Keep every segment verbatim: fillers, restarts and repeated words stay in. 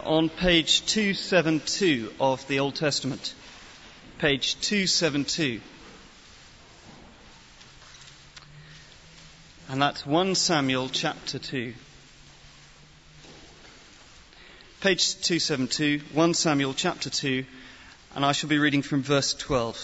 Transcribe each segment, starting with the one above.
on page two seventy-two of the Old Testament. Page two seventy-two. And that's First Samuel chapter two. Page two seventy-two, First Samuel chapter two, and I shall be reading from verse twelve.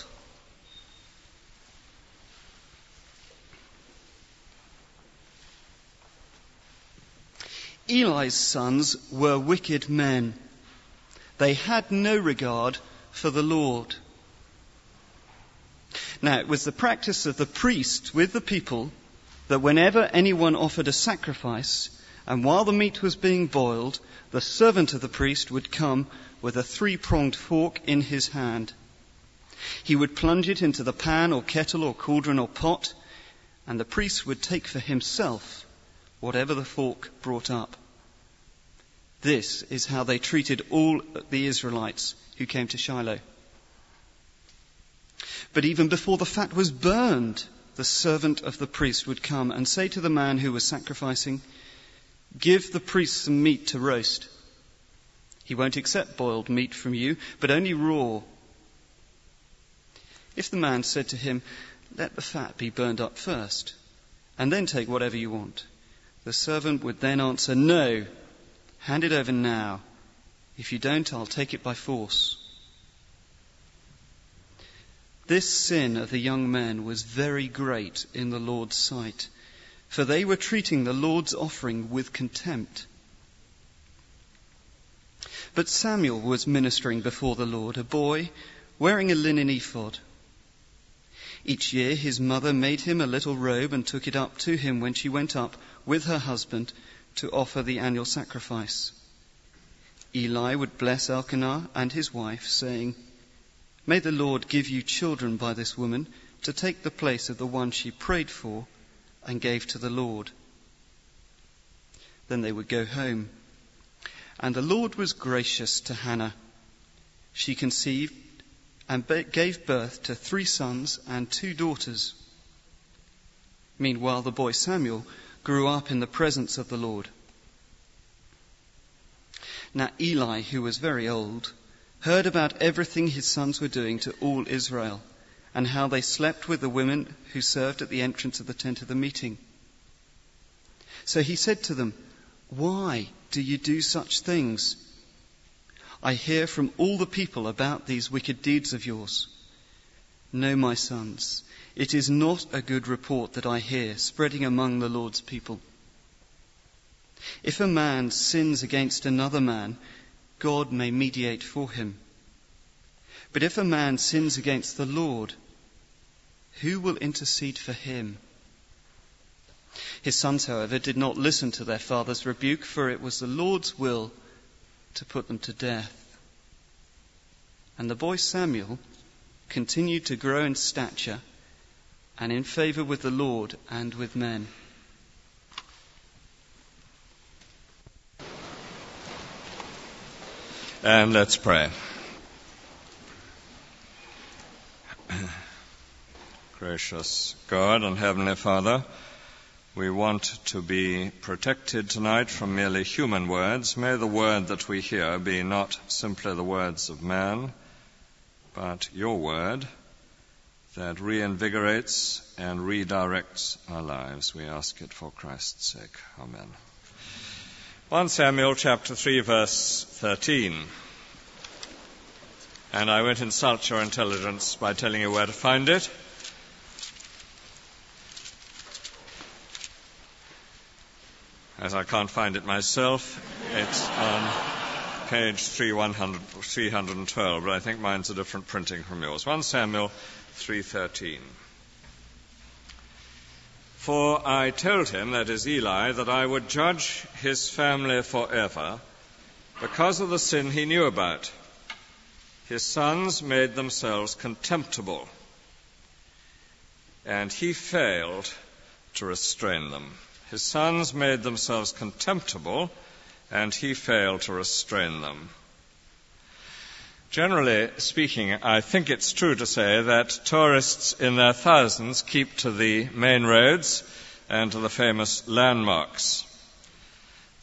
Eli's sons were wicked men. They had no regard for the Lord. Now, it was the practice of the priest with the people that whenever anyone offered a sacrifice, and while the meat was being boiled, the servant of the priest would come with a three-pronged fork in his hand. He would plunge it into the pan or kettle or cauldron or pot, and the priest would take for himself whatever the fork brought up. This is how they treated all the Israelites who came to Shiloh. But even before the fat was burned, the servant of the priest would come and say to the man who was sacrificing, "Give the priest some meat to roast. He won't accept boiled meat from you, but only raw." If the man said to him, "Let the fat be burned up first, and then take whatever you want," the servant would then answer, "No, hand it over now. If you don't, I'll take it by force." This sin of the young men was very great in the Lord's sight, for they were treating the Lord's offering with contempt. But Samuel was ministering before the Lord, a boy wearing a linen ephod. Each year his mother made him a little robe and took it up to him when she went up with her husband to offer the annual sacrifice. Eli would bless Elkanah and his wife, saying, "May the Lord give you children by this woman to take the place of the one she prayed for and gave to the Lord." Then they would go home. And the Lord was gracious to Hannah. She conceived and gave birth to three sons and two daughters. Meanwhile, the boy Samuel grew up in the presence of the Lord. Now Eli, who was very old, heard about everything his sons were doing to all Israel, and how they slept with the women who served at the entrance of the tent of the meeting. So he said to them, "Why do you do such things? I hear from all the people about these wicked deeds of yours. No, my sons, it is not a good report that I hear spreading among the Lord's people. If a man sins against another man, God may mediate for him. But if a man sins against the Lord, who will intercede for him?" His sons, however, did not listen to their father's rebuke, for it was the Lord's will to put them to death. And the boy Samuel continued to grow in stature and in favor with the Lord and with men. And let's pray. Gracious God and Heavenly Father, we want to be protected tonight from merely human words. May the word that we hear be not simply the words of man, but your word that reinvigorates and redirects our lives. We ask it for Christ's sake. Amen. First Samuel chapter three, verse thirteen. And I won't insult your intelligence by telling you where to find it. As I can't find it myself, it's on page three twelve, but I think mine's a different printing from yours. First Samuel three thirteen. For I told him, that is Eli, that I would judge his family forever because of the sin he knew about. His sons made themselves contemptible, and he failed to restrain them. His sons made themselves contemptible, and he failed to restrain them. Generally speaking, I think it's true to say that tourists in their thousands keep to the main roads and to the famous landmarks.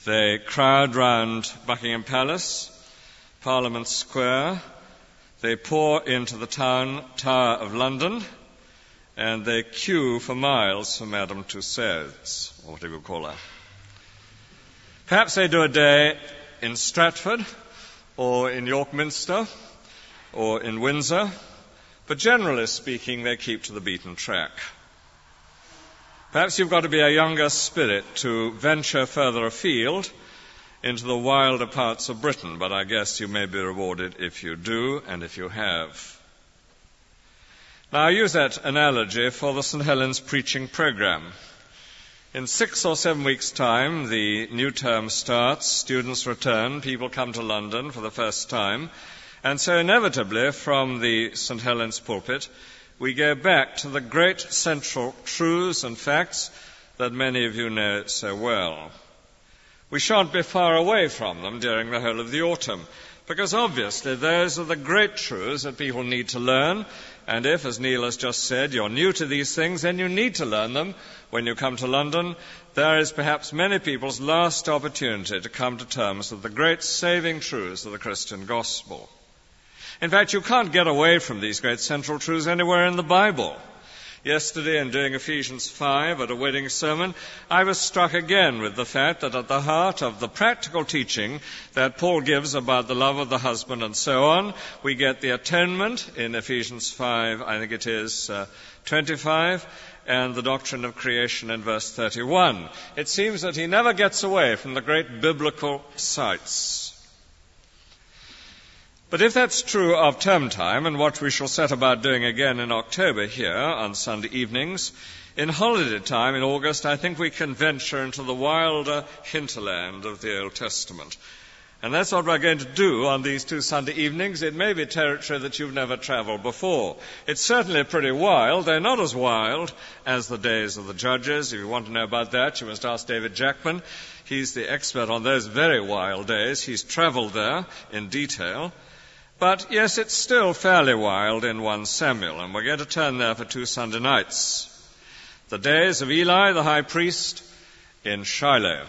They crowd round Buckingham Palace, Parliament Square. They pour into the town Tower of London, and they queue for miles for Madame Tussauds, or whatever you call her. Perhaps they do a day in Stratford, or in York Minster, or in Windsor, but generally speaking, they keep to the beaten track. Perhaps you've got to be a younger spirit to venture further afield into the wilder parts of Britain, but I guess you may be rewarded if you do and if you have. Now, I use that analogy for the Saint Helens preaching program. In six or seven weeks' time, the new term starts, students return, people come to London for the first time, and so inevitably from the Saint Helens pulpit, we go back to the great central truths and facts that many of you know so well. We shan't be far away from them during the whole of the autumn, because obviously those are the great truths that people need to learn, and if, as Neil has just said, you're new to these things, then you need to learn them when you come to London. There is perhaps many people's last opportunity to come to terms with the great saving truths of the Christian gospel. In fact, you can't get away from these great central truths anywhere in the Bible. Yesterday, in doing Ephesians five at a wedding sermon, I was struck again with the fact that at the heart of the practical teaching that Paul gives about the love of the husband and so on, we get the atonement in Ephesians five, I think it is uh, twenty-five, and the doctrine of creation in verse thirty-one. It seems that he never gets away from the great biblical sights. But if that's true of term time, and what we shall set about doing again in October here on Sunday evenings, in holiday time in August, I think we can venture into the wilder hinterland of the Old Testament. And that's what we're going to do on these two Sunday evenings. It may be territory that you've never travelled before. It's certainly pretty wild. They're not as wild as the days of the Judges. If you want to know about that, you must ask David Jackman. He's the expert on those very wild days. He's travelled there in detail. But, yes, it's still fairly wild in First Samuel, and we're going to turn there for two Sunday nights. The days of Eli, the high priest, in Shiloh.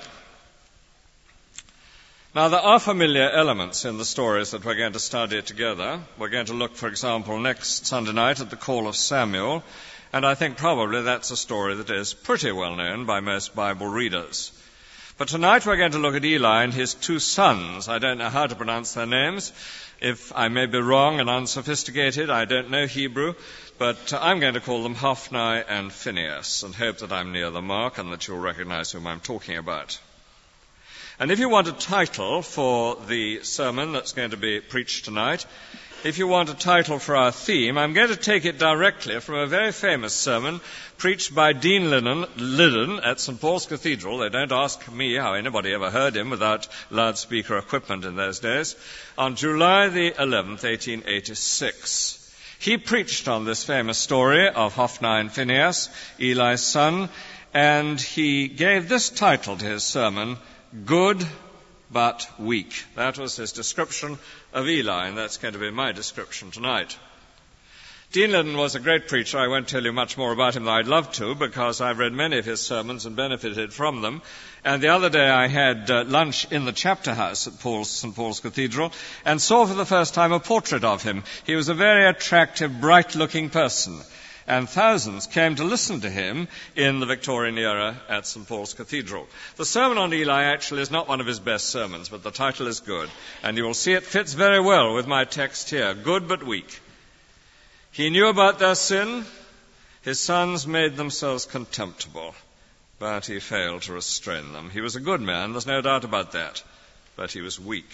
Now, there are familiar elements in the stories that we're going to study together. We're going to look, for example, next Sunday night at the call of Samuel, and I think probably that's a story that is pretty well known by most Bible readers. But tonight we're going to look at Eli and his two sons. I don't know how to pronounce their names. If I may be wrong and unsophisticated, I don't know Hebrew, but I'm going to call them Hophni and Phinehas and hope that I'm near the mark and that you'll recognize whom I'm talking about. And if you want a title for the sermon that's going to be preached tonight, if you want a title for our theme, I'm going to take it directly from a very famous sermon preached by Dean Liddon, Liddon at Saint Paul's Cathedral. They don't ask me how anybody ever heard him without loudspeaker equipment in those days, on July the eleventh, eighteen eighty-six. He preached on this famous story of Hophni and Phinehas, Eli's son, and he gave this title to his sermon, Good but Weak. That was his description of Eli, and that's going to be my description tonight. Dean Liddon was a great preacher. I won't tell you much more about him than I'd love to, because I've read many of his sermons and benefited from them. And the other day I had uh, lunch in the chapter house at Paul's, Saint Paul's Cathedral and saw for the first time a portrait of him. He was a very attractive, bright-looking person, and thousands came to listen to him in the Victorian era at Saint Paul's Cathedral. The sermon on Eli actually is not one of his best sermons, but the title is good, and you will see it fits very well with my text here, Good but Weak. He knew about their sin. His sons made themselves contemptible, but he failed to restrain them. He was a good man, there's no doubt about that, but he was weak.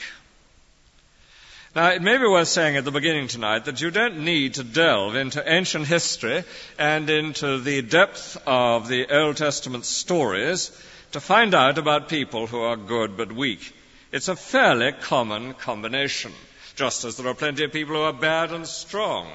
Now, it may be worth saying at the beginning tonight that you don't need to delve into ancient history and into the depth of the Old Testament stories to find out about people who are good but weak. It's a fairly common combination, just as there are plenty of people who are bad and strong.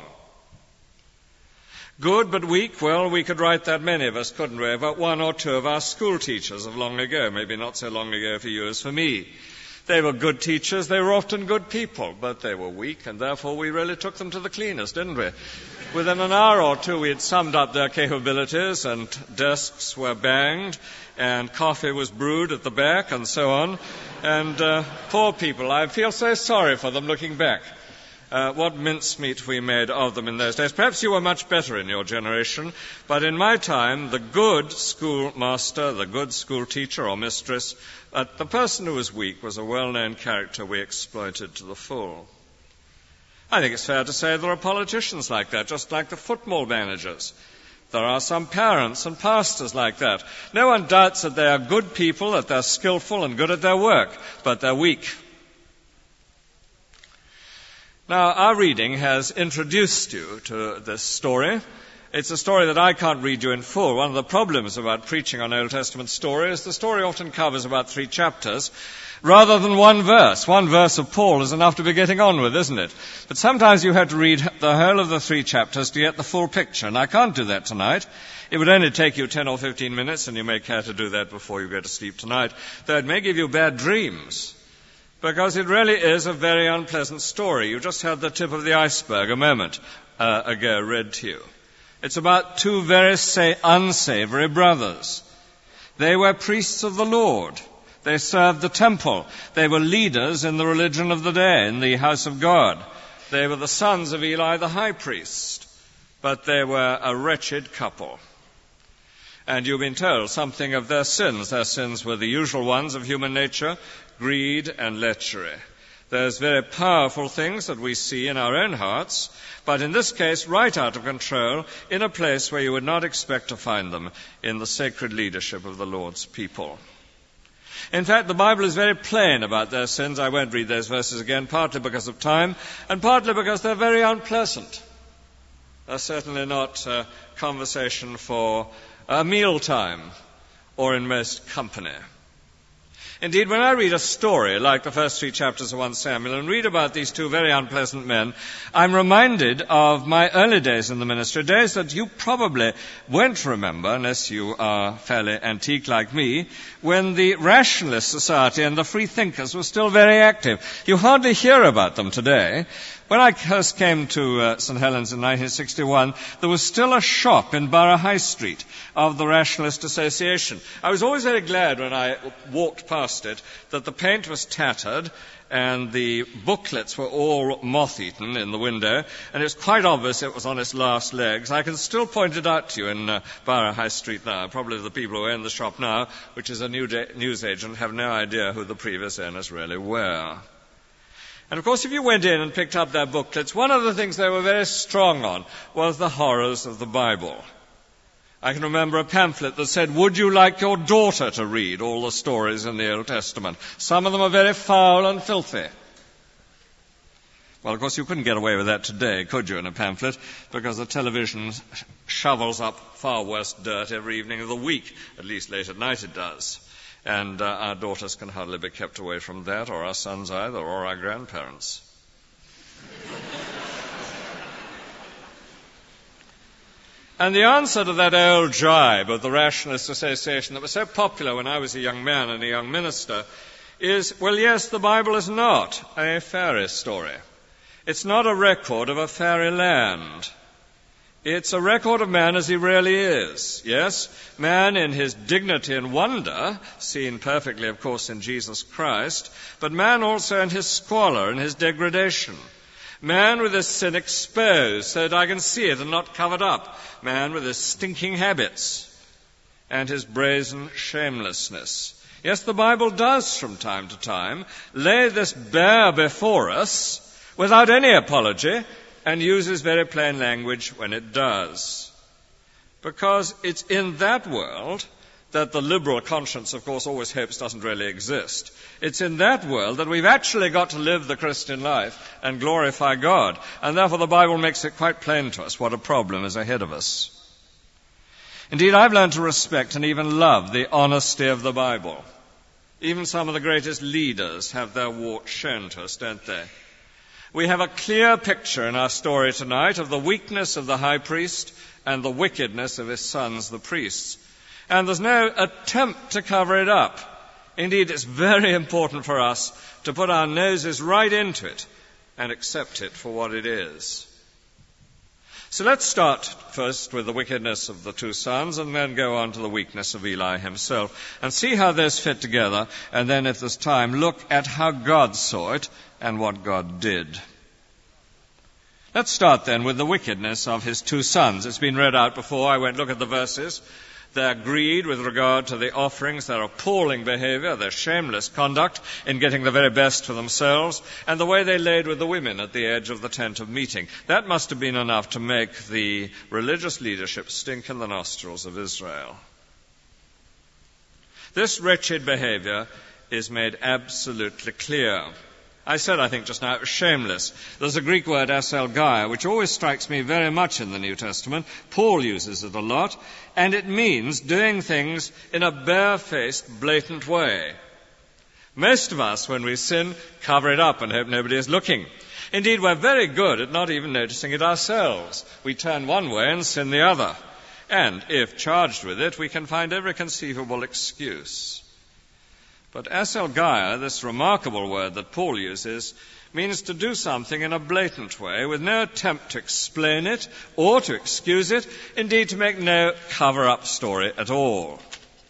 Good but weak, well, we could write that, many of us, couldn't we, about one or two of our school teachers of long ago, maybe not so long ago for you as for me. They were good teachers, they were often good people, but they were weak, and therefore we really took them to the cleaners, didn't we? Within an hour or two, we had summed up their capabilities, and desks were banged, and coffee was brewed at the back, and so on. And uh, poor people, I feel so sorry for them looking back. Uh, what mincemeat we made of them in those days. Perhaps you were much better in your generation, but in my time, the good schoolmaster, the good school teacher or mistress, uh, the person who was weak was a well-known character we exploited to the full. I think it's fair to say there are politicians like that, just like the football managers. There are some parents and pastors like that. No one doubts that they are good people, that they're skillful and good at their work, but they're weak. Now, our reading has introduced you to this story. It's a story that I can't read you in full. One of the problems about preaching on Old Testament story is the story often covers about three chapters rather than one verse. One verse of Paul is enough to be getting on with, isn't it? But sometimes you have to read the whole of the three chapters to get the full picture, and I can't do that tonight. It would only take you ten or fifteen minutes, and you may care to do that before you go to sleep tonight, though it may give you bad dreams. Because it really is a very unpleasant story. You just had the tip of the iceberg a moment uh, ago read to you. It's about two very sa- unsavory brothers. They were priests of the Lord. They served the temple. They were leaders in the religion of the day, in the house of God. They were the sons of Eli the high priest. But they were a wretched couple. And you've been told something of their sins. Their sins were the usual ones of human nature, greed and lechery. There's very powerful things that we see in our own hearts, but in this case, right out of control, in a place where you would not expect to find them, in the sacred leadership of the Lord's people. In fact, the Bible is very plain about their sins. I won't read those verses again, partly because of time, and partly because they're very unpleasant. They're certainly not uh, conversation for a mealtime or in most company. Indeed, when I read a story like the first three chapters of First Samuel and read about these two very unpleasant men, I'm reminded of my early days in the ministry, days that you probably won't remember unless you are fairly antique like me, when the Rationalist Society and the Free Thinkers were still very active. You hardly hear about them today. When I first came to uh, Saint Helens in nineteen sixty-one, there was still a shop in Borough High Street of the Rationalist Association. I was always very glad when I walked past it that the paint was tattered and the booklets were all moth-eaten in the window, and it was quite obvious it was on its last legs. I can still point it out to you in uh, Borough High Street now. Probably the people who own the shop now, which is a new de- newsagent, have no idea who the previous owners really were. And of course, if you went in and picked up their booklets, one of the things they were very strong on was the horrors of the Bible. I can remember a pamphlet that said, "Would you like your daughter to read all the stories in the Old Testament? Some of them are very foul and filthy." Well, of course, you couldn't get away with that today, could you, in a pamphlet? Because the television shovels up far worse dirt every evening of the week, at least late at night it does. And uh, our daughters can hardly be kept away from that, or our sons either, or our grandparents. And the answer to that old jibe of the Rationalist Association that was so popular when I was a young man and a young minister is, well, yes, the Bible is not a fairy story. It's not a record of a fairy land. It's a record of man as he really is. Yes, man in his dignity and wonder, seen perfectly, of course, in Jesus Christ, but man also in his squalor and his degradation. Man with his sin exposed so that I can see it and not covered up. Man with his stinking habits and his brazen shamelessness. Yes, the Bible does from time to time lay this bare before us without any apology, and uses very plain language when it does. Because it's in that world that the liberal conscience, of course, always hopes doesn't really exist. It's in that world that we've actually got to live the Christian life and glorify God. And therefore the Bible makes it quite plain to us what a problem is ahead of us. Indeed, I've learned to respect and even love the honesty of the Bible. Even some of the greatest leaders have their warts shown to us, don't they? We have a clear picture in our story tonight of the weakness of the high priest and the wickedness of his sons, the priests. And there's no attempt to cover it up. Indeed, it's very important for us to put our noses right into it and accept it for what it is. So let's start first with the wickedness of the two sons and then go on to the weakness of Eli himself and see how those fit together, and then if there's time, look at how God saw it and what God did. Let's start then with the wickedness of his two sons. It's been read out before. I won't look at the verses. Their greed with regard to the offerings, their appalling behavior, their shameless conduct in getting the very best for themselves, and the way they laid with the women at the edge of the tent of meeting. That must have been enough to make the religious leadership stink in the nostrils of Israel. This wretched behavior is made absolutely clear. I said, I think just now, it was shameless. There's a Greek word, aselgaia, which always strikes me very much in the New Testament. Paul uses it a lot, and it means doing things in a barefaced, blatant way. Most of us, when we sin, cover it up and hope nobody is looking. Indeed, we're very good at not even noticing it ourselves. We turn one way and sin the other. And if charged with it, we can find every conceivable excuse. But aselgaia, this remarkable word that Paul uses, means to do something in a blatant way with no attempt to explain it or to excuse it, indeed to make no cover-up story at all.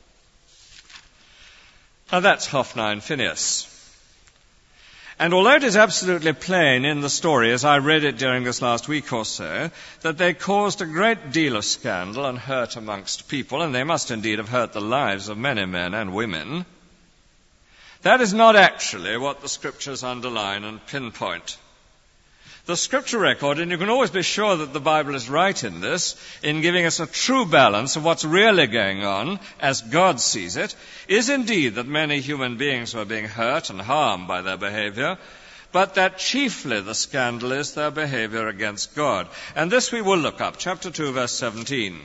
Now that's Hophni and Phinehas. And although it is absolutely plain in the story, as I read it during this last week or so, that they caused a great deal of scandal and hurt amongst people, and they must indeed have hurt the lives of many men and women, that is not actually what the Scriptures underline and pinpoint. The Scripture record, and you can always be sure that the Bible is right in this, in giving us a true balance of what's really going on as God sees it, is indeed that many human beings were being hurt and harmed by their behavior, but that chiefly the scandal is their behavior against God. And this we will look up, chapter two, verse seventeen.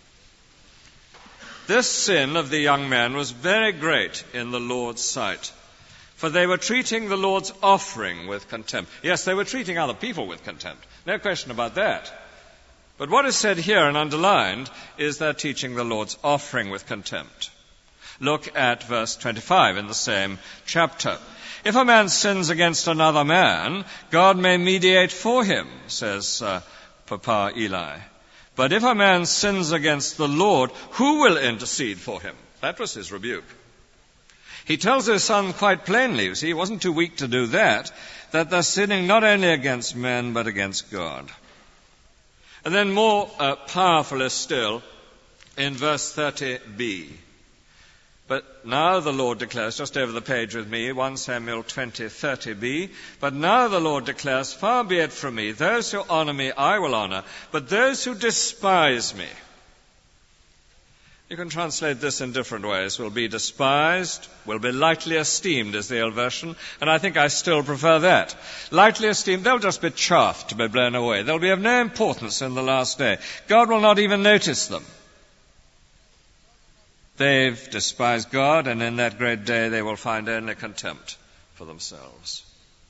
This sin of the young men was very great in the Lord's sight, for they were treating the Lord's offering with contempt. Yes, they were treating other people with contempt. No question about that. But what is said here and underlined is they're teaching the Lord's offering with contempt. Look at verse twenty-five in the same chapter. If a man sins against another man, God may mediate for him, says uh, Papa Eli. But if a man sins against the Lord, who will intercede for him? That was his rebuke. He tells his son quite plainly, you see, he wasn't too weak to do that, that they're sinning not only against men, but against God. And then more uh, powerfully still, in verse thirty b. But now the Lord declares, just over the page with me, First Samuel twenty, thirty b, but now the Lord declares, far be it from me, those who honor me I will honor, but those who despise me. You can translate this in different ways. Will be despised, will be lightly esteemed is the old version, and I think I still prefer that. Lightly esteemed, they'll just be chaffed to be blown away. They'll be of no importance in the last day. God will not even notice them. They've despised God, and in that great day they will find only contempt for themselves.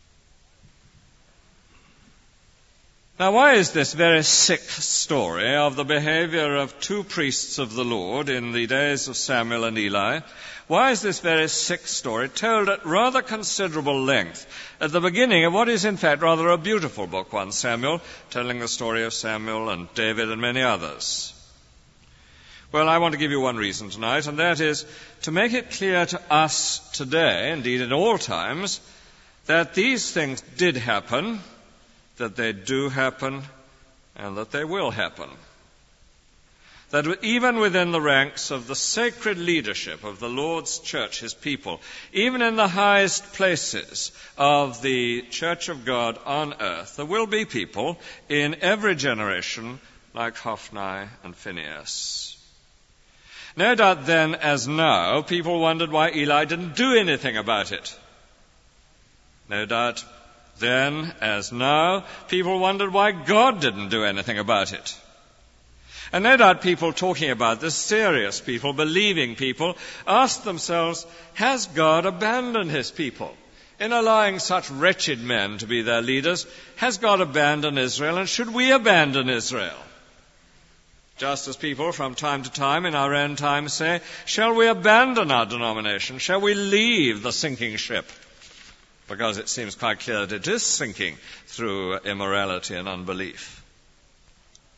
Now, why is this very sick story of the behavior of two priests of the Lord in the days of Samuel and Eli, why is this very sick story told at rather considerable length at the beginning of what is in fact rather a beautiful book, First Samuel, telling the story of Samuel and David and many others? Well, I want to give you one reason tonight, and that is to make it clear to us today, indeed at all times, that these things did happen, that they do happen, and that they will happen. That even within the ranks of the sacred leadership of the Lord's church, his people, even in the highest places of the church of God on earth, there will be people in every generation like Hophni and Phinehas. No doubt then, as now, people wondered why Eli didn't do anything about it. No doubt then, as now, people wondered why God didn't do anything about it. And no doubt people talking about this, serious people, believing people, asked themselves, has God abandoned his people? In allowing such wretched men to be their leaders, has God abandoned Israel, and should we abandon Israel? Just as people from time to time in our own time say, shall we abandon our denomination? Shall we leave the sinking ship? Because it seems quite clear that it is sinking through immorality and unbelief.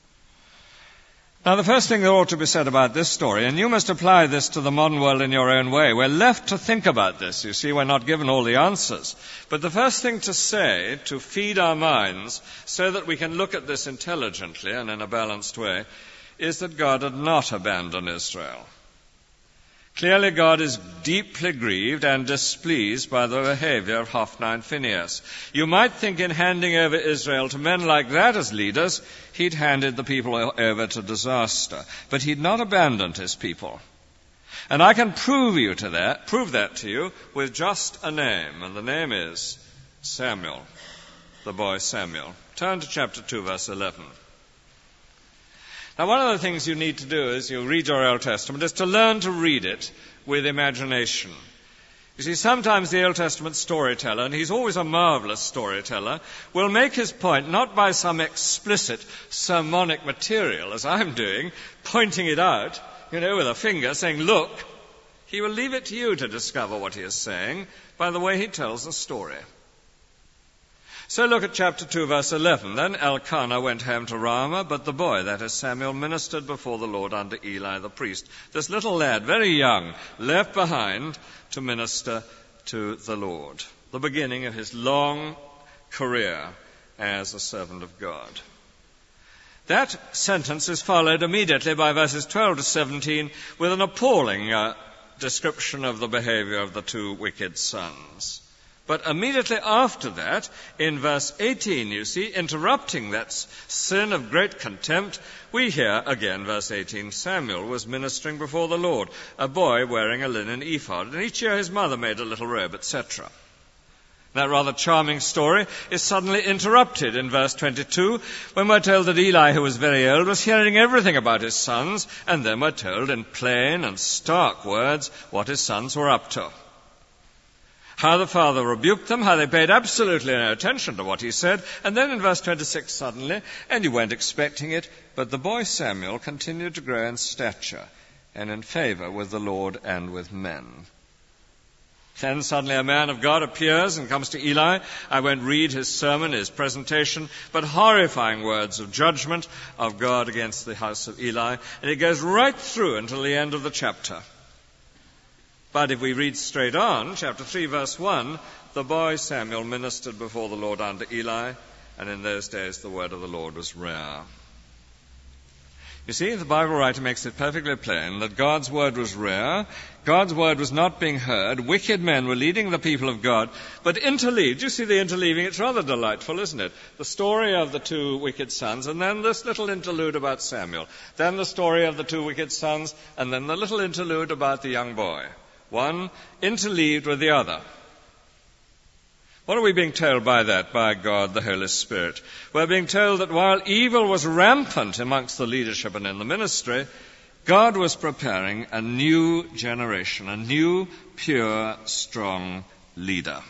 Now, the first thing that ought to be said about this story, and you must apply this to the modern world in your own way, we're left to think about this. You see, we're not given all the answers. But the first thing to say, to feed our minds so that we can look at this intelligently and in a balanced way, is that God had not abandoned Israel. Clearly, God is deeply grieved and displeased by the behavior of Hophni and Phinehas. You might think in handing over Israel to men like that as leaders, he'd handed the people over to disaster. But he'd not abandoned his people. And I can prove you to that, prove that to you with just a name, and the name is Samuel, the boy Samuel. Turn to chapter two, verse eleven. Now, one of the things you need to do as you read your Old Testament is to learn to read it with imagination. You see, sometimes the Old Testament storyteller, and he's always a marvelous storyteller, will make his point not by some explicit sermonic material, as I'm doing, pointing it out, you know, with a finger, saying, look. He will leave it to you to discover what he is saying by the way he tells the story. So look at chapter two, verse eleven. Then Elkanah went home to Ramah, but the boy, that is Samuel, ministered before the Lord under Eli the priest. This little lad, very young, left behind to minister to the Lord. The beginning of his long career as a servant of God. That sentence is followed immediately by verses twelve to seventeen with an appalling uh, description of the behavior of the two wicked sons. But immediately after that, in verse eighteen, you see, interrupting that sin of great contempt, we hear again, verse eighteen, Samuel was ministering before the Lord, a boy wearing a linen ephod, and each year his mother made a little robe, et cetera. That rather charming story is suddenly interrupted in verse twenty-two, when we're told that Eli, who was very old, was hearing everything about his sons, and then we're told in plain and stark words what his sons were up to. How the father rebuked them, how they paid absolutely no attention to what he said, and then in verse twenty-six suddenly, and you weren't expecting it, but the boy Samuel continued to grow in stature and in favor with the Lord and with men. Then suddenly a man of God appears and comes to Eli. I won't read his sermon, his presentation, but horrifying words of judgment of God against the house of Eli, and it goes right through until the end of the chapter. But if we read straight on, chapter three, verse one, the boy Samuel ministered before the Lord under Eli, and in those days the word of the Lord was rare. You see, the Bible writer makes it perfectly plain that God's word was rare, God's word was not being heard, wicked men were leading the people of God, but interleaved, you see the interleaving, it's rather delightful, isn't it? The story of the two wicked sons, and then this little interlude about Samuel, then the story of the two wicked sons, and then the little interlude about the young boy. One interleaved with the other. What are we being told by that, by God, the Holy Spirit? We're being told that while evil was rampant amongst the leadership and in the ministry, God was preparing a new generation, a new, pure, strong leader.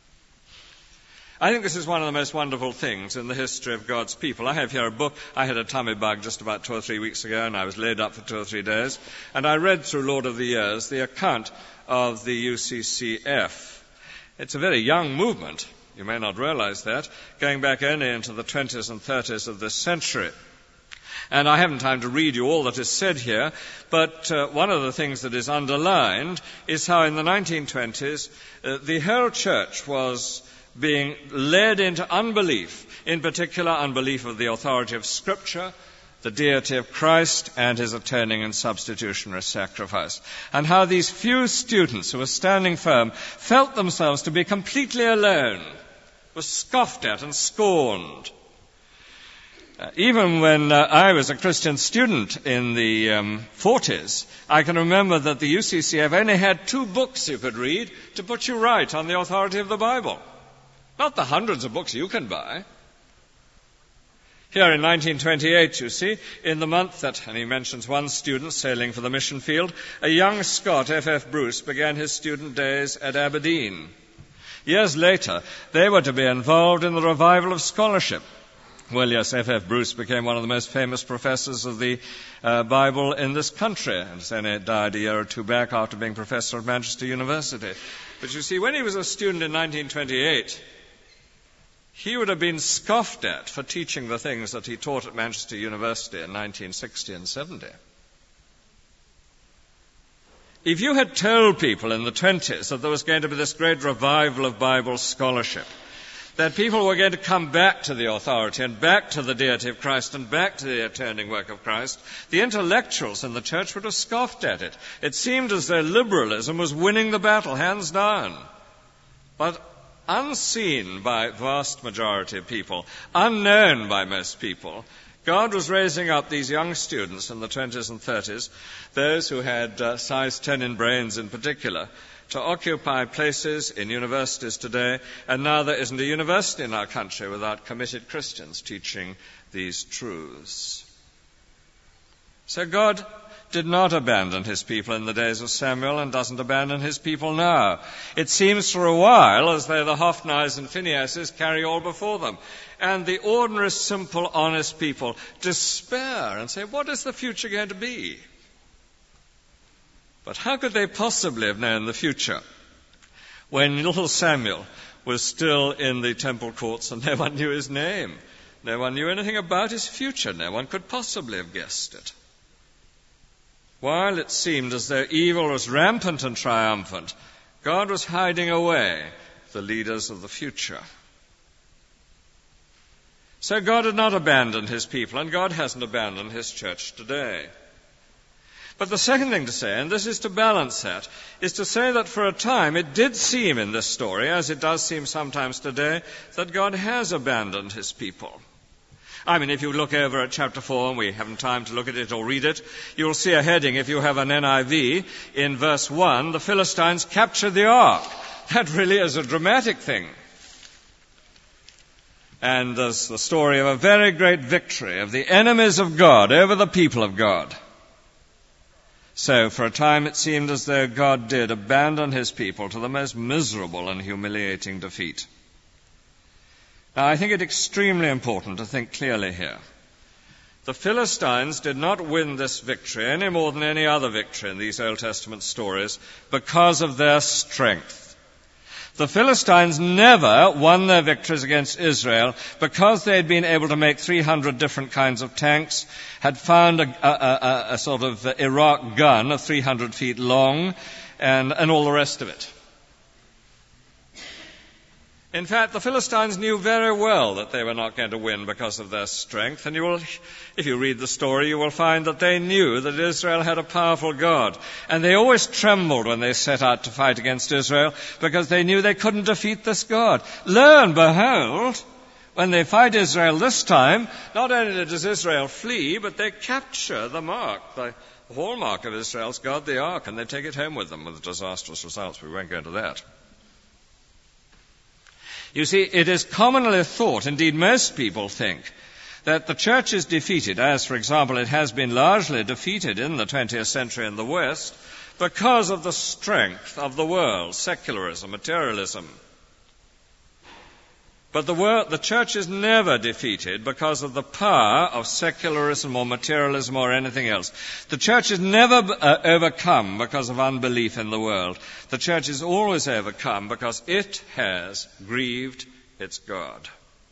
I think this is one of the most wonderful things in the history of God's people. I have here a book. I had a tummy bug just about two or three weeks ago, and I was laid up for two or three days. And I read through Lord of the Years the account of the U C C F. It's a very young movement. You may not realize that, going back only into the twenties and thirties of this century. And I haven't time to read you all that is said here, but uh, one of the things that is underlined is how in the nineteen twenties uh, the whole church was being led into unbelief, in particular unbelief of the authority of Scripture, the deity of Christ, and his atoning and substitutionary sacrifice. And how these few students who were standing firm felt themselves to be completely alone, were scoffed at and scorned. Uh, even when uh, I was a Christian student in the um, forties, I can remember that the U C C F only had two books you could read to put you right on the authority of the Bible. Not the hundreds of books you can buy. Here in nineteen twenty-eight, you see, in the month that, and he mentions one student sailing for the mission field, a young Scot, F F Bruce, began his student days at Aberdeen. Years later, they were to be involved in the revival of scholarship. Well, yes, F F Bruce became one of the most famous professors of the uh, Bible in this country, and then he died a year or two back after being professor at Manchester University. But you see, when he was a student in nineteen twenty-eight, he would have been scoffed at for teaching the things that he taught at Manchester University in nineteen sixty and seventy. If you had told people in the twenties that there was going to be this great revival of Bible scholarship, that people were going to come back to the authority and back to the deity of Christ and back to the atoning work of Christ, the intellectuals in the church would have scoffed at it. It seemed as though liberalism was winning the battle, hands down. But unseen by vast majority of people, unknown by most people, God was raising up these young students in the twenties and thirties, those who had uh, size ten in brains in particular, to occupy places in universities today, and now there isn't a university in our country without committed Christians teaching these truths. So God did not abandon his people in the days of Samuel and doesn't abandon his people now. It seems for a while as though the Hophnis and Phinehas's carry all before them, and the ordinary, simple, honest people despair and say, what is the future going to be? But how could they possibly have known the future when little Samuel was still in the temple courts and no one knew his name? No one knew anything about his future. No one could possibly have guessed it. While it seemed as though evil was rampant and triumphant, God was hiding away the leaders of the future. So God had not abandoned his people, and God hasn't abandoned his church today. But the second thing to say, and this is to balance that, is to say that for a time it did seem in this story, as it does seem sometimes today, that God has abandoned his people. I mean, if you look over at chapter four, and we haven't time to look at it or read it, you'll see a heading, if you have an N I V, in verse one, the Philistines captured the ark. That really is a dramatic thing. And there's the story of a very great victory of the enemies of God over the people of God. So for a time it seemed as though God did abandon his people to the most miserable and humiliating defeat. Now, I think it extremely important to think clearly here. The Philistines did not win this victory any more than any other victory in these Old Testament stories because of their strength. The Philistines never won their victories against Israel because they had been able to make three hundred different kinds of tanks, had found a, a, a, a sort of Iraq gun of three hundred feet long, and, and all the rest of it. In fact, the Philistines knew very well that they were not going to win because of their strength, and you will, if you read the story, you will find that they knew that Israel had a powerful God, and they always trembled when they set out to fight against Israel because they knew they couldn't defeat this God. Lo and behold, when they fight Israel this time, not only does Israel flee, but they capture the mark, the hallmark of Israel's God, the ark, and they take it home with them with disastrous results. We won't go into that. You see, it is commonly thought, indeed most people think, that the church is defeated, as, for example, it has been largely defeated in the twentieth century in the West, because of the strength of the world, secularism, materialism. But the, world, the church is never defeated because of the power of secularism or materialism or anything else. The church is never uh, overcome because of unbelief in the world. The church is always overcome because it has grieved its God.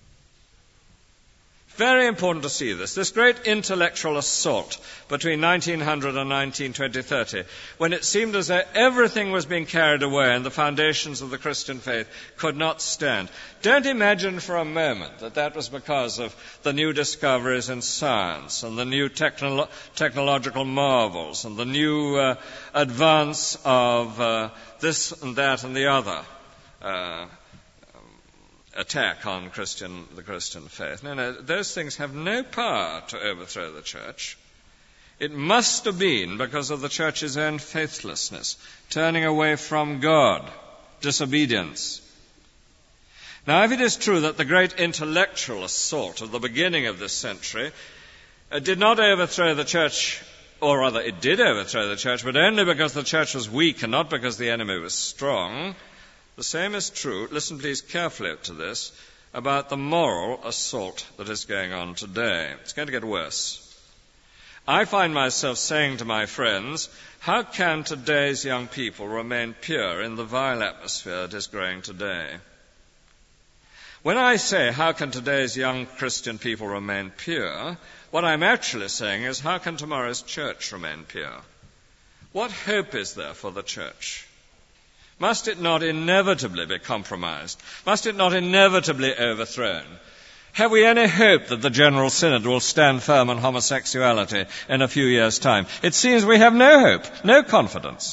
Very important to see this. This great intellectual assault between nineteen hundred and nineteen twenty thirty, when it seemed as though everything was being carried away and the foundations of the Christian faith could not stand. Don't imagine for a moment that that was because of the new discoveries in science and the new technolo- technological marvels and the new uh, advance of uh, this and that and the other. Uh, attack on Christian, the Christian faith. No, no, those things have no power to overthrow the church. It must have been because of the church's own faithlessness, turning away from God, disobedience. Now, if it is true that the great intellectual assault of the beginning of this century uh, did not overthrow the church, or rather it did overthrow the church, but only because the church was weak and not because the enemy was strong, the same is true, listen please carefully to this, about the moral assault that is going on today. It's going to get worse. I find myself saying to my friends, how can today's young people remain pure in the vile atmosphere that is growing today? When I say, how can today's young Christian people remain pure, what I'm actually saying is, how can tomorrow's church remain pure? What hope is there for the church? Must it not inevitably be compromised? Must it not inevitably overthrown? Have we any hope that the General Synod will stand firm on homosexuality in a few years' time? It seems we have no hope, no confidence.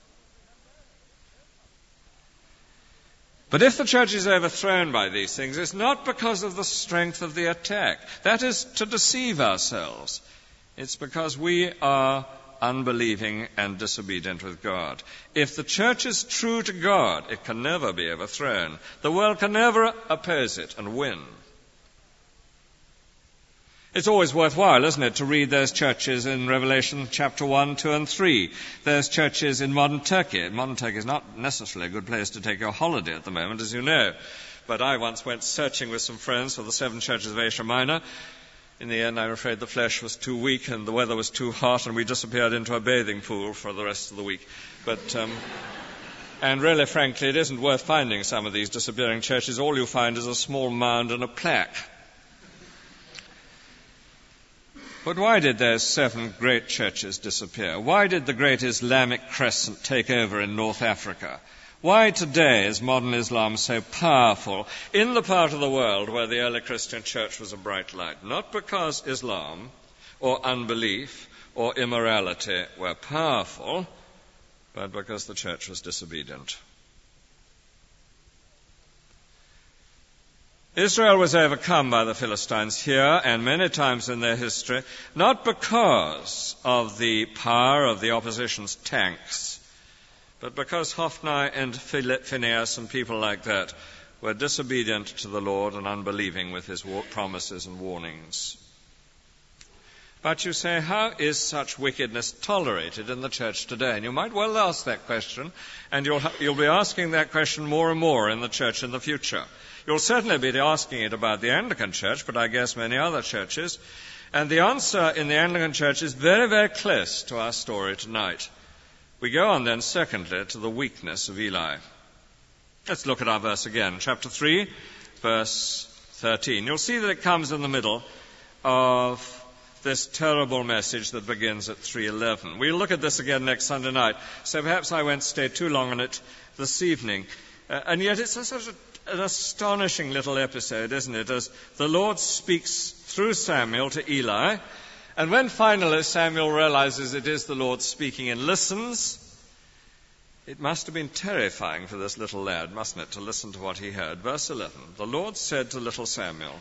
But if the church is overthrown by these things, it's not because of the strength of the attack. That is to deceive ourselves. It's because we are unbelieving and disobedient with God. If the church is true to God, it can never be overthrown. The world can never oppose it and win. It's always worthwhile, isn't it, to read those churches in Revelation chapter one, two and three. Those churches in modern Turkey. Modern Turkey is not necessarily a good place to take your holiday at the moment, as you know. But I once went searching with some friends for the seven churches of Asia Minor. In the end, I'm afraid the flesh was too weak and the weather was too hot, and we disappeared into a bathing pool for the rest of the week. But, um, and really, frankly, it isn't worth finding some of these disappearing churches. All you find is a small mound and a plaque. But why did those seven great churches disappear? Why did the great Islamic crescent take over in North Africa? Why today is modern Islam so powerful in the part of the world where the early Christian church was a bright light? Not because Islam or unbelief or immorality were powerful, but because the church was disobedient. Israel was overcome by the Philistines here and many times in their history, not because of the power of the opposition's tanks, but because Hophni and Phinehas and people like that were disobedient to the Lord and unbelieving with his promises and warnings. But you say, how is such wickedness tolerated in the church today? And you might well ask that question, and you'll, you'll be asking that question more and more in the church in the future. You'll certainly be asking it about the Anglican Church, but I guess many other churches. And the answer in the Anglican Church is very, very close to our story tonight. We go on then, secondly, to the weakness of Eli. Let's look at our verse again, chapter three, verse thirteen. You'll see that it comes in the middle of this terrible message that begins at three eleven. We'll look at this again next Sunday night, so perhaps I won't stay too long on it this evening. Uh, and yet it's a sort of an astonishing little episode, isn't it, as the Lord speaks through Samuel to Eli, and when finally Samuel realizes it is the Lord speaking and listens, it must have been terrifying for this little lad, mustn't it, to listen to what he heard. Verse eleven, the Lord said to little Samuel,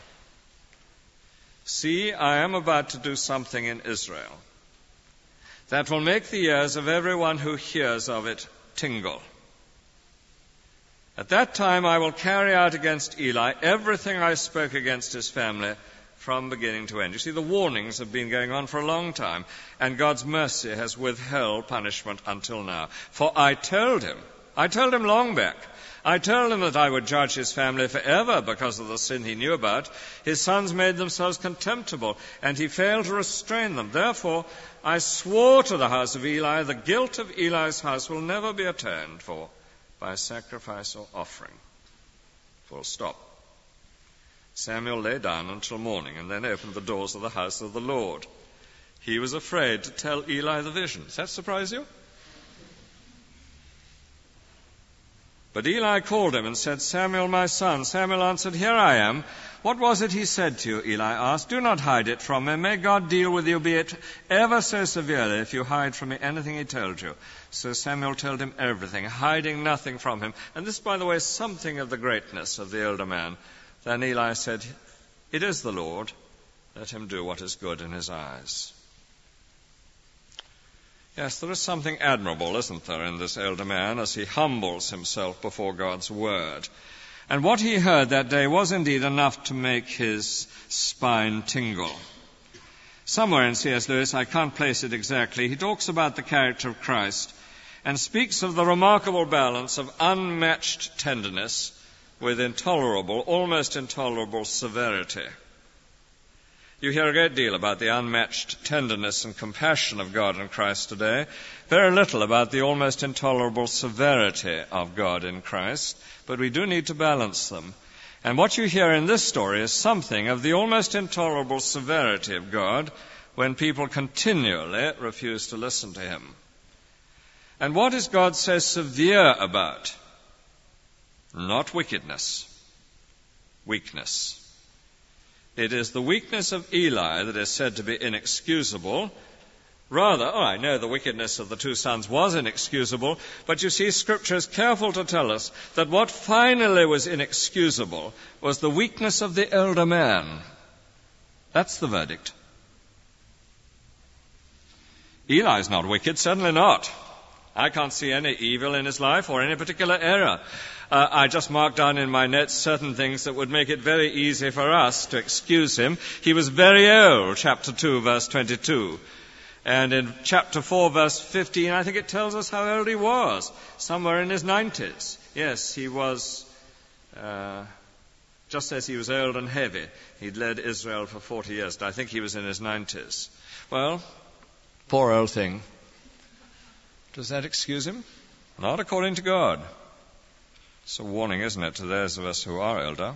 "See, I am about to do something in Israel that will make the ears of everyone who hears of it tingle. At that time I will carry out against Eli everything I spoke against his family from beginning to end." You see, the warnings have been going on for a long time, and God's mercy has withheld punishment until now. For I told him, I told him long back, I told him that I would judge his family forever because of the sin he knew about. His sons made themselves contemptible, and he failed to restrain them. Therefore, I swore to the house of Eli, the guilt of Eli's house will never be atoned for by sacrifice or offering. Full stop. Samuel lay down until morning and then opened the doors of the house of the Lord. He was afraid to tell Eli the vision. Does that surprise you? But Eli called him and said, "Samuel, my son." Samuel answered, "Here I am." "What was it he said to you?" Eli asked. "Do not hide it from me. May God deal with you, be it ever so severely, if you hide from me anything he told you." So Samuel told him everything, hiding nothing from him. And this, by the way, is something of the greatness of the older man. Then Eli said, "It is the Lord. Let him do what is good in his eyes." Yes, there is something admirable, isn't there, in this elder man as he humbles himself before God's word. And what he heard that day was indeed enough to make his spine tingle. Somewhere in C S Lewis, I can't place it exactly, he talks about the character of Christ and speaks of the remarkable balance of unmatched tenderness with intolerable, almost intolerable severity. You hear a great deal about the unmatched tenderness and compassion of God in Christ today, very little about the almost intolerable severity of God in Christ, but we do need to balance them. And what you hear in this story is something of the almost intolerable severity of God when people continually refuse to listen to him. And what is God so severe about? Not wickedness, weakness. It is the weakness of Eli that is said to be inexcusable. Rather, oh, I know the wickedness of the two sons was inexcusable, but you see, Scripture is careful to tell us that what finally was inexcusable was the weakness of the elder man. That's the verdict. Eli is not wicked, certainly not. I can't see any evil in his life or any particular error. Uh, I just marked down in my notes certain things that would make it very easy for us to excuse him. He was very old, chapter two, verse twenty-two. And in chapter four, verse fifteen, I think it tells us how old he was, somewhere in his nineties. Yes, he was, uh, just says he was old and heavy. He'd led Israel for forty years, but I think he was in his nineties. Well, poor old thing. Does that excuse him? Not according to God. It's a warning, isn't it, to those of us who are elder.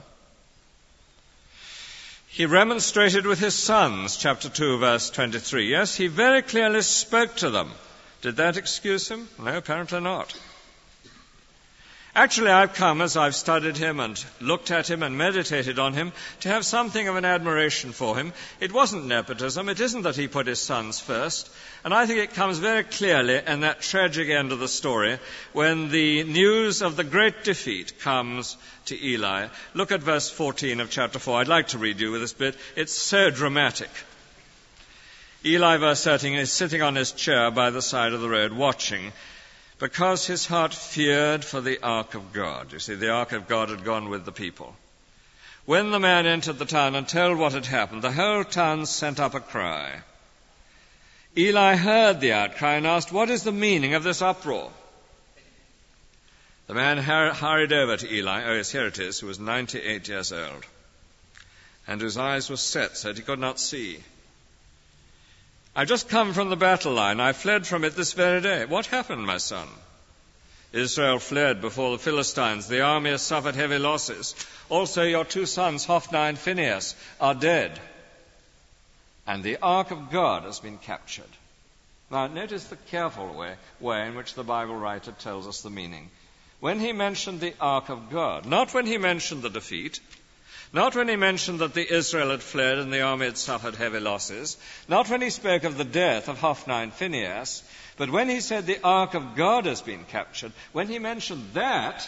He remonstrated with his sons, chapter two, verse twenty-three. Yes, he very clearly spoke to them. Did that excuse him? No, apparently not. Actually, I've come, as I've studied him and looked at him and meditated on him, to have something of an admiration for him. It wasn't nepotism. It isn't that he put his sons first. And I think it comes very clearly in that tragic end of the story when the news of the great defeat comes to Eli. Look at verse fourteen of chapter four. I'd like to read you this bit. It's so dramatic. Eli, verse thirteen, is sitting on his chair by the side of the road watching, because his heart feared for the ark of God. You see, the ark of God had gone with the people. When the man entered the town and told what had happened, the whole town sent up a cry. Eli heard the outcry and asked, "What is the meaning of this uproar?" The man hur- hurried over to Eli, oh yes, here it is, who was ninety-eight years old, and whose eyes were set so that he could not see. "I've just come from the battle line. I fled from it this very day." "What happened, my son?" "Israel fled before the Philistines. The army has suffered heavy losses. Also your two sons, Hophni and Phinehas, are dead. And the ark of God has been captured." Now notice the careful way, way in which the Bible writer tells us the meaning. When he mentioned the ark of God, not when he mentioned the defeat, not when he mentioned that the Israel had fled and the army had suffered heavy losses, not when he spoke of the death of Hophni and Phinehas, but when he said the ark of God has been captured, when he mentioned that,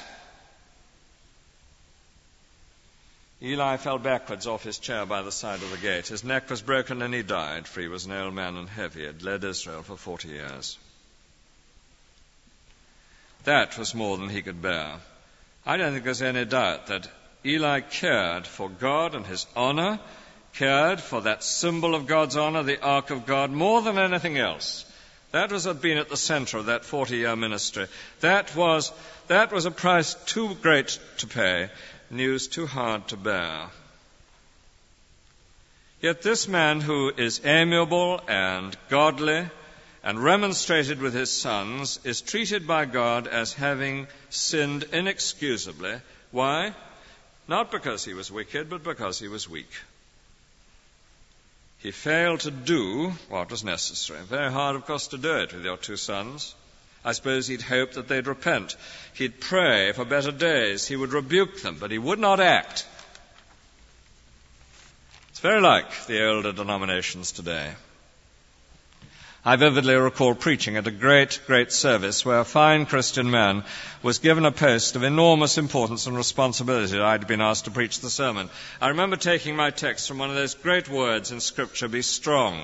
Eli fell backwards off his chair by the side of the gate. His neck was broken and he died, for he was an old man and heavy. He had led Israel for forty years. That was more than he could bear. I don't think there's any doubt that Eli cared for God and his honor, cared for that symbol of God's honor, the ark of God, more than anything else. That was what had been at the center of that forty-year ministry. That was, that was a price too great to pay, news too hard to bear. Yet this man who is amiable and godly and remonstrated with his sons is treated by God as having sinned inexcusably. Why? Not because he was wicked, but because he was weak. He failed to do what was necessary. Very hard, of course, to do it with your two sons. I suppose he'd hope that they'd repent. He'd pray for better days. He would rebuke them, but he would not act. It's very like the older denominations today. I vividly recall preaching at a great, great service where a fine Christian man was given a post of enormous importance and responsibility. I'd been asked to preach the sermon. I remember taking my text from one of those great words in Scripture, "Be strong."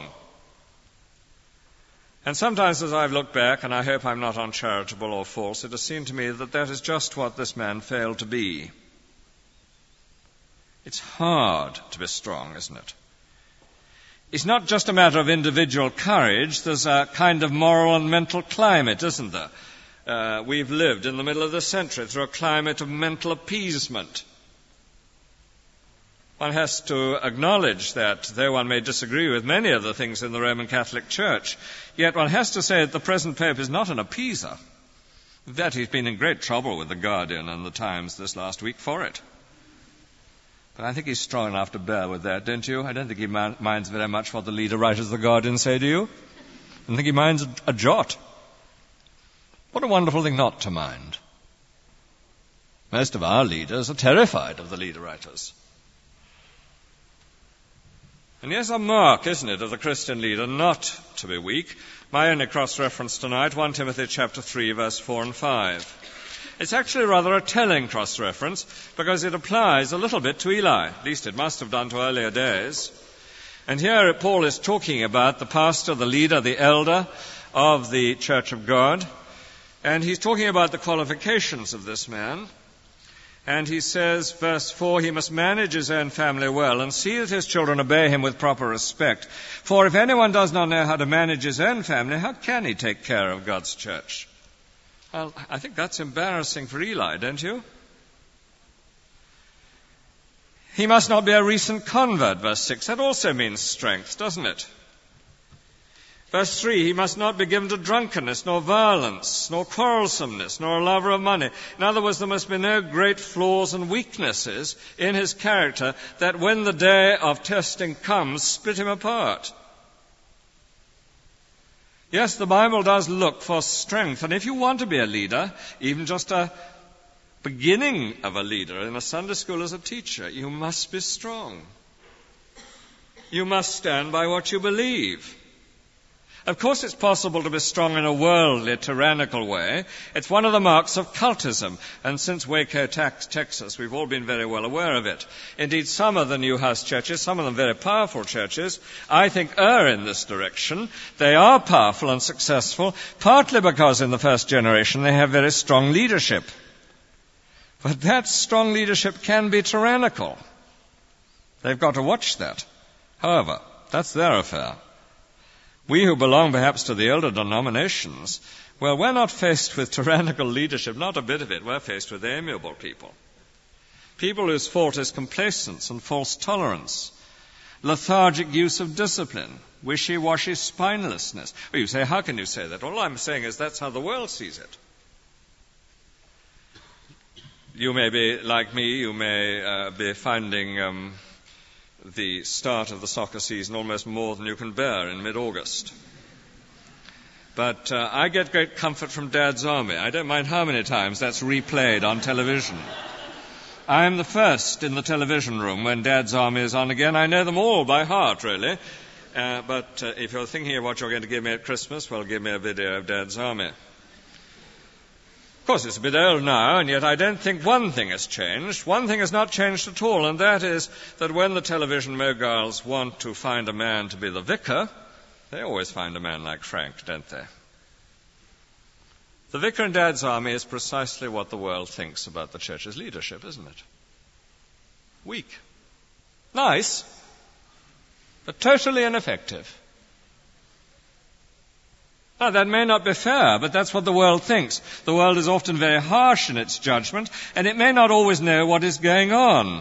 And sometimes as I've looked back, and I hope I'm not uncharitable or false, it has seemed to me that that is just what this man failed to be. It's hard to be strong, isn't it? It's not just a matter of individual courage. There's a kind of moral and mental climate, isn't there? Uh, we've lived in the middle of the century through a climate of mental appeasement. One has to acknowledge that, though one may disagree with many of the things in the Roman Catholic Church, yet one has to say that the present Pope is not an appeaser. That he's been in great trouble with the Guardian and the Times this last week for it. But I think he's strong enough to bear with that, don't you? I don't think he mi- minds very much what the leader writers of the Guardian say, do you? I don't think he minds a, a jot. What a wonderful thing not to mind. Most of our leaders are terrified of the leader writers. And yes, a mark, isn't it, of the Christian leader not to be weak. My only cross-reference tonight, First Timothy chapter three, verse four and five. It's actually rather a telling cross-reference because it applies a little bit to Eli. At least it must have done to earlier days. And here Paul is talking about the pastor, the leader, the elder of the Church of God. And he's talking about the qualifications of this man. And he says, verse four, he must manage his own family well and see that his children obey him with proper respect. For if anyone does not know how to manage his own family, how can he take care of God's church? Well, I think that's embarrassing for Eli, don't you? He must not be a recent convert, verse six. That also means strength, doesn't it? Verse three, he must not be given to drunkenness, nor violence, nor quarrelsomeness, nor a lover of money. In other words, there must be no great flaws and weaknesses in his character that when the day of testing comes, split him apart. Yes, the Bible does look for strength, and if you want to be a leader, even just a beginning of a leader in a Sunday school as a teacher, you must be strong. You must stand by what you believe. Of course, it's possible to be strong in a worldly, tyrannical way. It's one of the marks of cultism, and since Waco, Texas, we've all been very well aware of it. Indeed, some of the New House churches, some of them very powerful churches, I think err in this direction. They are powerful and successful, partly because in the first generation they have very strong leadership. But that strong leadership can be tyrannical. They've got to watch that. However, that's their affair. We who belong perhaps to the elder denominations, well, we're not faced with tyrannical leadership, not a bit of it. We're faced with amiable people. People whose fault is complacence and false tolerance, lethargic use of discipline, wishy-washy spinelessness. Well, you say, how can you say that? All I'm saying is that's how the world sees it. You may be like me, you may uh, be finding um, the start of the soccer season almost more than you can bear in mid-August. But uh, I get great comfort from Dad's Army. I don't mind how many times that's replayed on television. I am the first in the television room when Dad's Army is on again. I know them all by heart, really. Uh, but uh, if you're thinking of what you're going to give me at Christmas, well, give me a video of Dad's Army. Of course, it's a bit old now, and yet I don't think one thing has changed. One thing has not changed at all, and that is that when the television moguls want to find a man to be the vicar, they always find a man like Frank, don't they? The vicar in Dad's Army is precisely what the world thinks about the church's leadership, isn't it? Weak. Nice, but totally ineffective. Now, that may not be fair, but that's what the world thinks. The world is often very harsh in its judgment, and it may not always know what is going on.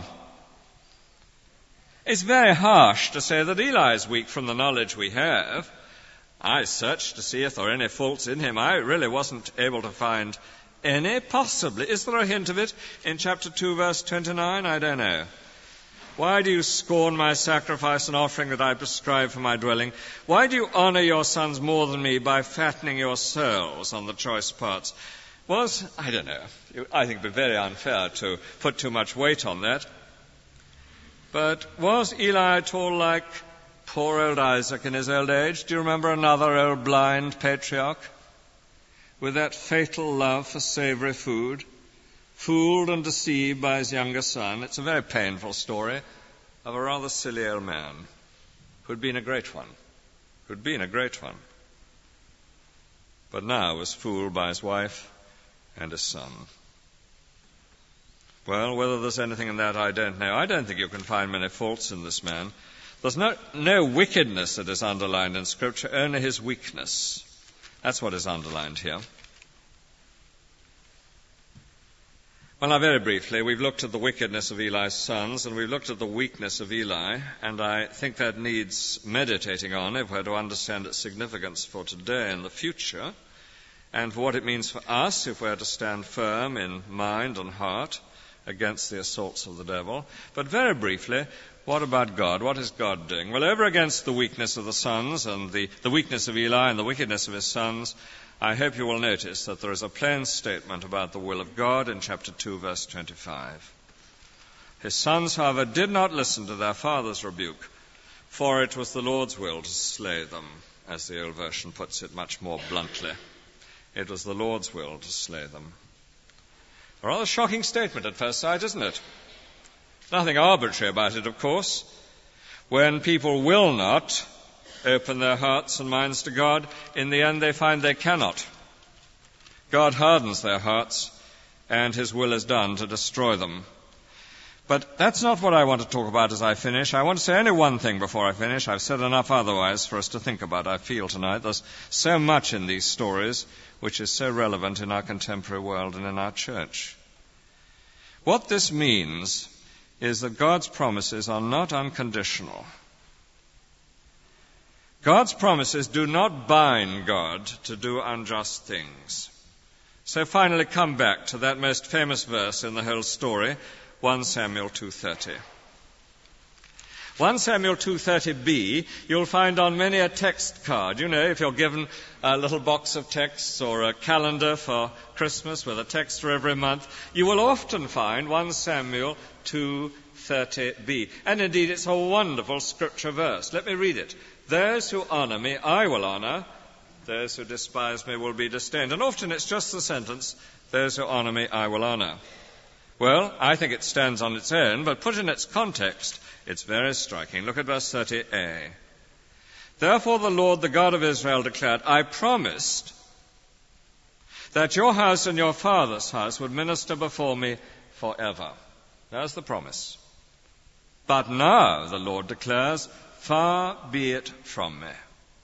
It's very harsh to say that Eli is weak from the knowledge we have. I searched to see if there are any faults in him. I really wasn't able to find any, possibly. Is there a hint of it in chapter two, verse twenty-nine? I don't know. Why do you scorn my sacrifice and offering that I prescribe for my dwelling? Why do you honor your sons more than me by fattening yourselves on the choice parts? Was, I don't know, I think it would be very unfair to put too much weight on that. But was Eli at all like poor old Isaac in his old age? Do you remember another old blind patriarch with that fatal love for savory food? Fooled and deceived by his younger son. It's a very painful story of a rather silly old man who'd been a great one, who'd been a great one, but now was fooled by his wife and his son. Well, whether there's anything in that, I don't know. I don't think you can find many faults in this man. There's no, no wickedness that is underlined in Scripture, only his weakness. That's what is underlined here. Well, now, very briefly, we've looked at the wickedness of Eli's sons, and we've looked at the weakness of Eli, and I think that needs meditating on if we're to understand its significance for today and the future, and for what it means for us if we're to stand firm in mind and heart against the assaults of the devil. But very briefly, what about God? What is God doing? Well, over against the weakness of the sons and the, the weakness of Eli and the wickedness of his sons, I hope you will notice that there is a plain statement about the will of God in chapter two, verse twenty-five. His sons, however, did not listen to their father's rebuke, for it was the Lord's will to slay them, as the old version puts it much more bluntly. It was the Lord's will to slay them. A rather shocking statement at first sight, isn't it? Nothing arbitrary about it, of course. When people will not open their hearts and minds to God, in the end they find they cannot. God hardens their hearts, and his will is done to destroy them. But that's not what I want to talk about as I finish. I want to say only one thing before I finish. I've said enough otherwise for us to think about, I feel, tonight. There's so much in these stories which is so relevant in our contemporary world and in our church. What this means is that God's promises are not unconditional. God's promises do not bind God to do unjust things. So finally come back to that most famous verse in the whole story, First Samuel two thirty. First Samuel two thirty b, you'll find on many a text card. You know, if you're given a little box of texts or a calendar for Christmas with a text for every month, you will often find First Samuel two thirty b. And indeed, it's a wonderful scripture verse. Let me read it. Those who honor me, I will honor. Those who despise me will be disdained. And often it's just the sentence, those who honor me, I will honor. Well, I think it stands on its own, but put in its context, it's very striking. Look at verse thirty a. Therefore the Lord, the God of Israel, declared, I promised that your house and your father's house would minister before me forever. There's the promise. But now, the Lord declares, far be it from me.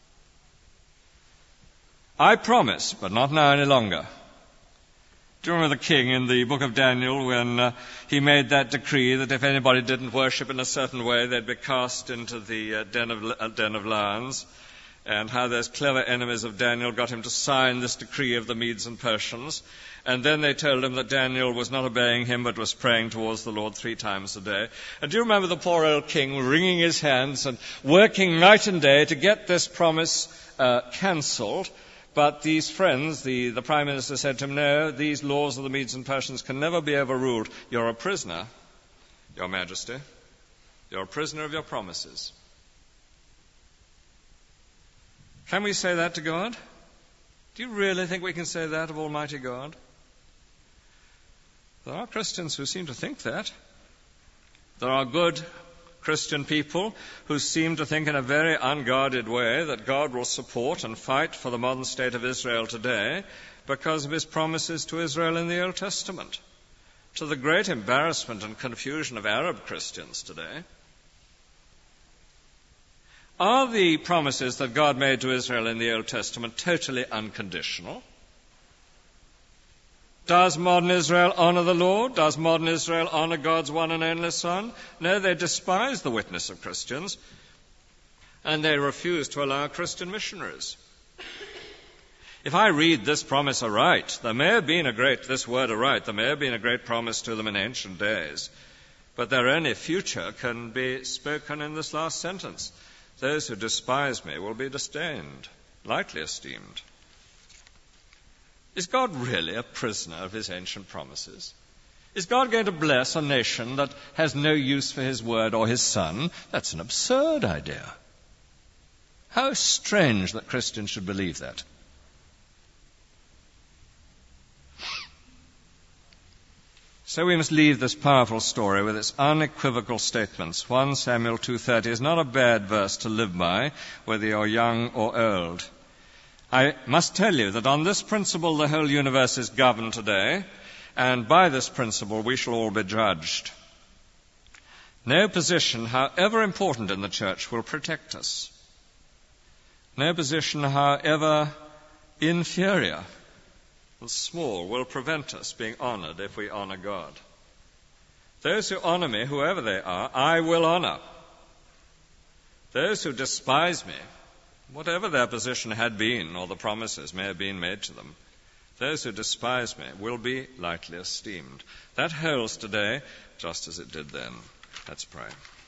I promise, but not now any longer. Do you remember the king in the book of Daniel when uh, he made that decree that if anybody didn't worship in a certain way, they'd be cast into the uh, den of, uh, den of lions, and how those clever enemies of Daniel got him to sign this decree of the Medes and Persians, and then they told him that Daniel was not obeying him but was praying towards the Lord three times a day. And do you remember the poor old king wringing his hands and working night and day to get this promise uh, cancelled? But these friends, the, the Prime Minister said to him, no, these laws of the Medes and Persians can never be overruled. You're a prisoner, Your Majesty. You're a prisoner of your promises. Can we say that to God? Do you really think we can say that of Almighty God? There are Christians who seem to think that. There are good Christian people who seem to think in a very unguarded way that God will support and fight for the modern state of Israel today because of his promises to Israel in the Old Testament, to the great embarrassment and confusion of Arab Christians today. Are the promises that God made to Israel in the Old Testament totally unconditional? Does modern Israel honor the Lord? Does modern Israel honor God's one and only Son? No, they despise the witness of Christians, and they refuse to allow Christian missionaries. If I read this promise aright, there may have been a great, this word aright, there may have been a great promise to them in ancient days, but their only future can be spoken in this last sentence. Those who despise me will be disdained, lightly esteemed. Is God really a prisoner of his ancient promises? Is God going to bless a nation that has no use for his word or his Son? That's an absurd idea. How strange that Christians should believe that. So we must leave this powerful story with its unequivocal statements. First Samuel two thirty is not a bad verse to live by, whether you're young or old. I must tell you that on this principle the whole universe is governed today, and by this principle we shall all be judged. No position, however important in the church, will protect us. No position, however inferior and small, will prevent us being honored if we honor God. Those who honor me, whoever they are, I will honor. Those who despise me, whatever their position had been or the promises may have been made to them, Those who despise me will be lightly esteemed. That holds today just as it did then. Let's pray.